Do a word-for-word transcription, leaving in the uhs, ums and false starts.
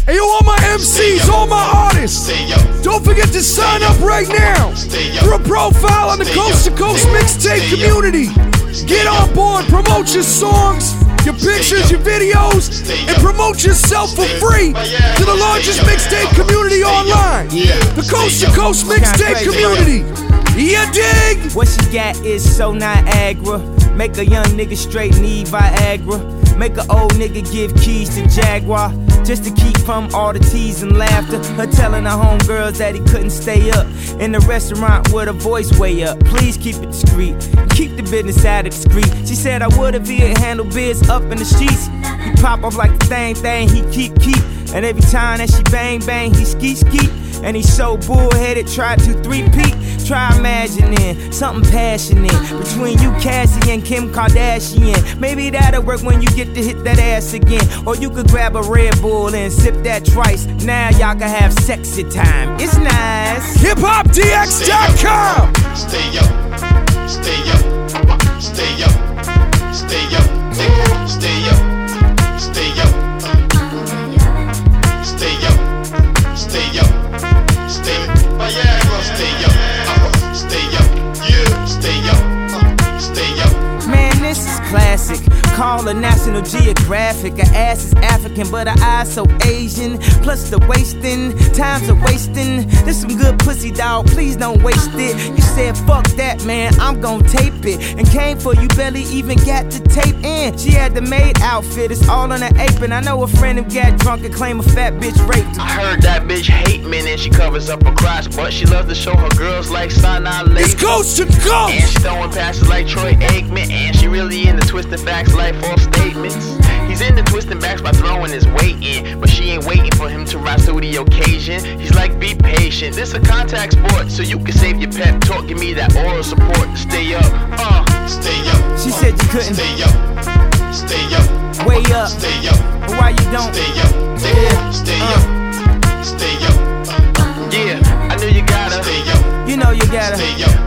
Hey, yo, all my M Cs, all my artists, don't forget to sign up right now for a profile on the Coast to Coast Mixtape community. Get on board, promote your songs, your pictures, your videos, and promote yourself for free to the largest mixtape community online. The Coast to Coast Mixtape community. You dig? What she got is so Niagara. Make a young nigga straight need Viagra. Make an old nigga give keys to Jaguar, just to keep from all the tease and laughter. Her telling her homegirls that he couldn't stay up in the restaurant with her voice way up. Please keep it discreet, keep the business out of the street. She said I would if he had handled biz up in the streets. He pop off like the thing thing he keep keep. And every time that she bang bang, he ski ski. And he's so bullheaded, try to three-peat. Try imagining something passionate between you, Cassie, and Kim Kardashian. Maybe that'll work when you get to hit that ass again. Or you could grab a Red Bull and sip that twice. Now y'all can have sexy time. It's nice. hip hop D X dot com. Stay up, stay up, stay up, stay up, stay up, stay up, stay up, stay up, stay up. Viagra, stay up, stay up, yeah, stay up, stay up. Man, this is classic. Call her National Geographic. Her ass is African, but her eyes so Asian. Plus the wasting, times are wasting. This some good pussy, dog, please don't waste it. You said fuck that, man, I'm gon' tape it. And came for you, barely even got to tape in. She had the maid outfit, it's all on her apron. I know a friend who got drunk and claimed a fat bitch raped. I heard that bitch hate men and she covers up her crotch, but she loves to show her girls like Sinai Lady. It's Coast to Coast. And she throwing passes like Troy Aikman, and she really into twisting facts like false statements. He's into twisting backs by throwing his weight in, but she ain't waiting for him to rise to the occasion. He's like, be patient, this a contact sport, so you can save your pep talk. Give me that oral support to stay up, uh, stay up. She said you couldn't stay up, stay up, way up, stay up. But why you don't stay up, stay up, stay up, stay up. Yeah, I knew you gotta stay up. You know you gotta stay up.